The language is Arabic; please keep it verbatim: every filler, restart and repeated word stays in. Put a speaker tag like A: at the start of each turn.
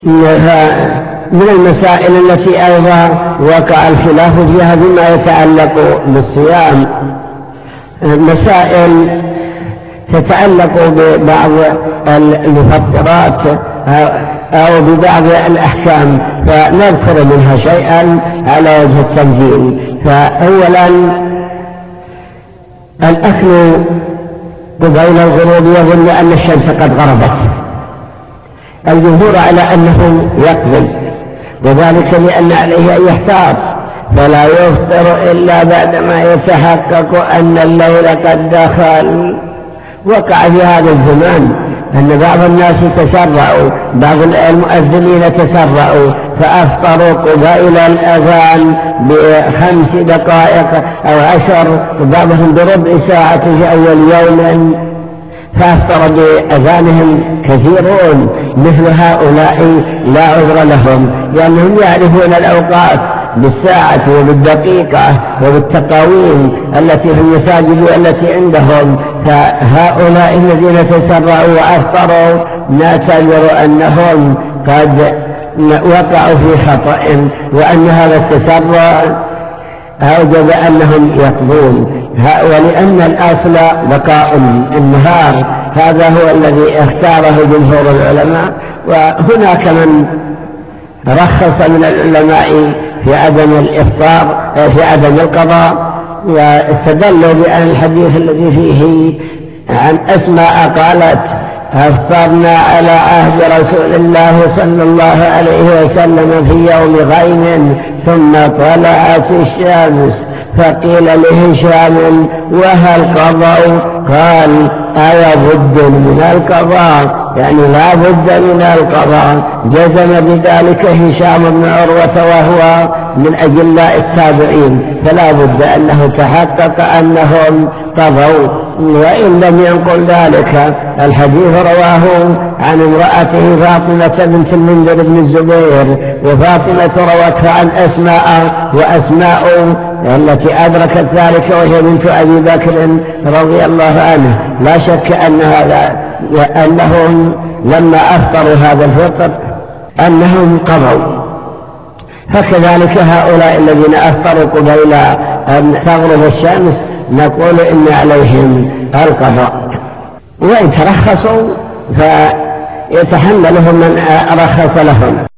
A: من المسائل التي أيضا وقع الخلاف فيها بما يتعلق بالصيام مسائل تتعلق ببعض المفطرات أو ببعض الأحكام، فنذكر منها شيئا على وجه التنزيل. فأولا الأكل قبيل الغروب يظن أن الشمس قد غربت، الجمهور على أنه يقبل، وذلك لأن عليه أن يحتاط فلا يفطر إلا بعدما يتحقق أن الليل قد دخل. وقع في هذا الزمان أن بعض الناس تسرعوا، بعض المؤذنين تسرعوا فأفطروا قبيل الأذان بخمس دقائق أو عشر، وبعضهم بربع ساعة في أول يوم، فأفطر بأذانهم كثيرون. مثل هؤلاء لا عذر لهم، لأنهم يعرفون الأوقات بالساعة وبالدقيقة وبالتقاويم التي في المساجد والتي عندهم. فهؤلاء الذين تسرعوا وأفطروا نعتبر أنهم قد وقعوا في خطأ، وأن هذا التسرع أوجب أنهم يقضون، ولأن الأصل بقاء النهار، هذا هو الذي اختاره جمهور العلماء. وهناك من رخص من العلماء في عدم الإفطار في عدم القضاء، واستدلوا بأن الحديث الذي فيه عن أسماء قالت: أفطرنا على عهد رسول الله صلى الله عليه وسلم في يوم غيم ثم طلعت الشمس، فقيل لهشام: وهل قضوا؟ قال: أي بد من القضاء، يعني لا بد من القضاء. جزم بذلك هشام بن عروة وهو من أجلاء التابعين، فلا بد أنه تحقق أنهم قضوا. وإن لم ينقل ذلك الحديث رواه عن امرأته فاطمة بنت المنذر بن الزبير، وفاطمة روته عن أسماء، وأسماء التي أدركت ذلك وهي بنت أبي بكر رضي الله عنه. لا شك أن هذا أنهم لما أفطروا هذا الفطر أنهم قضوا. فكذلك هؤلاء الذين أفطروا قبيل أن تغرب الشمس نقول إن عليهم القضاء، وإن ترخصوا فيتحملهم من رخص لهم.